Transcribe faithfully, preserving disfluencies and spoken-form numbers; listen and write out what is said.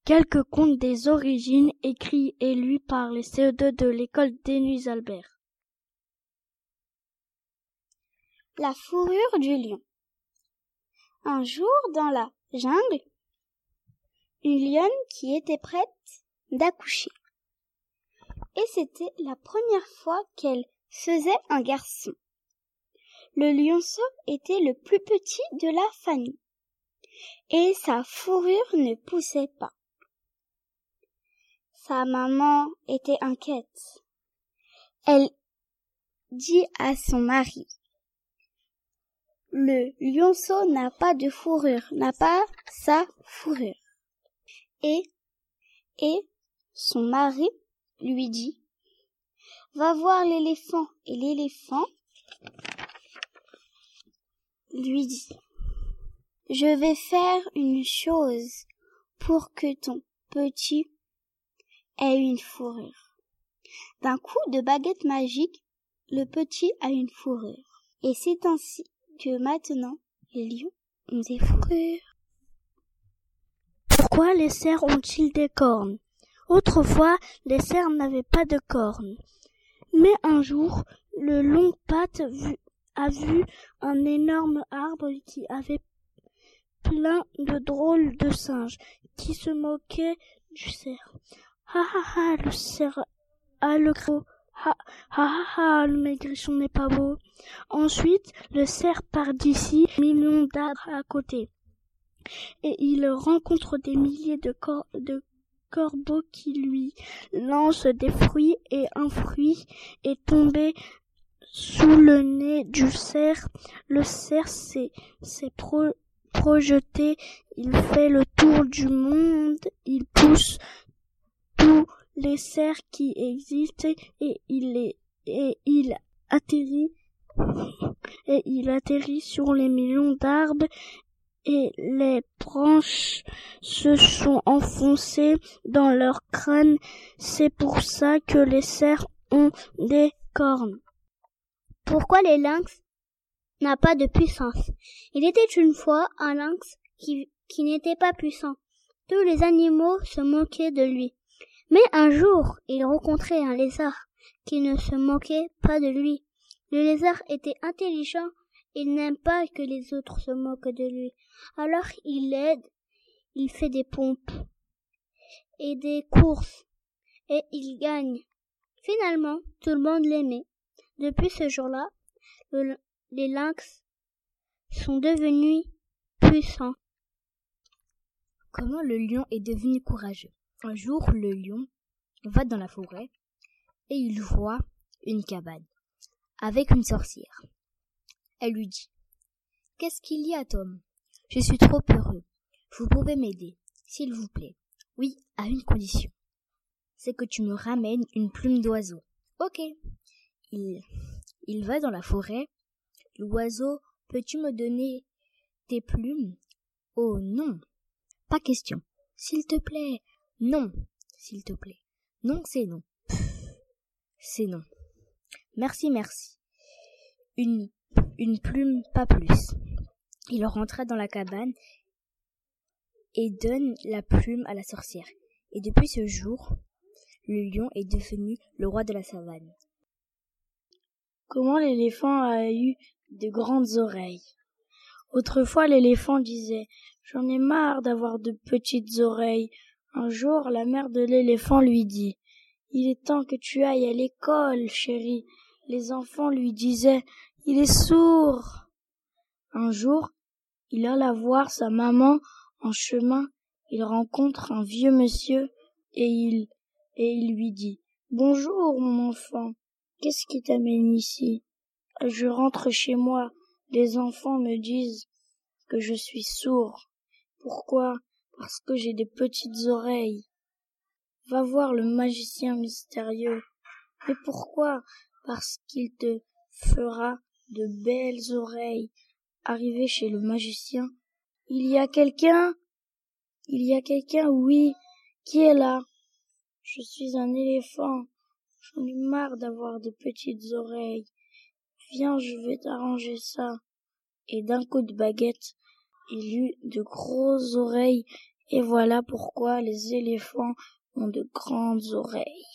Quelques contes des origines écrits et lus par les C E deux de l'école Dénus Albert. La fourrure du lion. Un jour, dans la jungle, une lionne qui était prête d'accoucher. Et c'était la première fois qu'elle faisait un garçon. Le lionceau était le plus petit de la famille, et sa fourrure ne poussait pas. Sa maman était inquiète. Elle dit à son mari: le lionceau n'a pas de fourrure, n'a pas sa fourrure. Et, et son mari lui dit: va voir l'éléphant. Et l'éléphant lui dit: je vais faire une chose pour que ton petit ait une fourrure. D'un coup de baguette magique, le petit a une fourrure. Et c'est ainsi que maintenant, les lions ont des fourrures. Pourquoi les cerfs ont-ils des cornes? Autrefois, les cerfs n'avaient pas de cornes. Mais un jour, le long patte a vu un énorme arbre qui avait plein de drôles de singes qui se moquaient du cerf. Ha ha ha, le cerf a le gros. Ha ha ha ha, le maigrichon n'est pas beau. Ensuite, le cerf part d'ici, millions d'arbres à côté. Et il rencontre des milliers de, cor- de corbeaux qui lui lancent des fruits, et un fruit est tombé sous le nez du cerf. Le cerf s'est, s'est pro- projeté, il fait le tour du monde, il pousse tous les cerfs qui existent et il est, et il atterrit et il atterrit sur les millions d'arbres et les branches se sont enfoncées dans leur crâne. C'est pour ça que les cerfs ont des cornes. Pourquoi les lynx n'a pas de puissance? Il était une fois un lynx qui, qui n'était pas puissant. Tous les animaux se moquaient de lui. Mais un jour, il rencontrait un lézard qui ne se moquait pas de lui. Le lézard était intelligent, il n'aime pas que les autres se moquent de lui. Alors il l'aide, il fait des pompes et des courses, et il gagne. Finalement, tout le monde l'aimait. Depuis ce jour-là, le, les lynx sont devenus puissants. Comment le lion est devenu courageux? Un jour, le lion va dans la forêt et il voit une cabane avec une sorcière. Elle lui dit: qu'est-ce qu'il y a, Tom? Je suis trop heureux. Vous pouvez m'aider, s'il vous plaît. Oui, à une condition. C'est que tu me ramènes une plume d'oiseau. Ok. Il, il va dans la forêt. L'oiseau: peux-tu me donner tes plumes? Oh non, pas question. S'il te plaît. Non, s'il te plaît. Non, c'est non. C'est non. Merci, merci. Une, une plume, pas plus. Il rentra dans la cabane et donne la plume à la sorcière. Et depuis ce jour, le lion est devenu le roi de la savane. Comment l'éléphant a eu de grandes oreilles? Autrefois, l'éléphant disait: j'en ai marre d'avoir de petites oreilles. Un jour, la mère de l'éléphant lui dit: il est temps que tu ailles à l'école, chérie. Les enfants lui disaient: il est sourd. Un jour, il alla voir sa maman. En chemin, il rencontre un vieux monsieur et il, et il lui dit: bonjour, mon enfant. Qu'est-ce qui t'amène ici? Je rentre chez moi. Les enfants me disent que je suis sourd. Pourquoi? Parce que j'ai des petites oreilles. Va voir le magicien mystérieux. Mais pourquoi? Parce qu'il te fera de belles oreilles. Arrivé chez le magicien: il y a quelqu'un? Il y a quelqu'un, oui. Qui est là? Je suis un éléphant. J'en ai marre d'avoir de petites oreilles. Viens, je vais t'arranger ça. Et d'un coup de baguette, il eut de grosses oreilles Et voilà pourquoi les éléphants ont de grandes oreilles.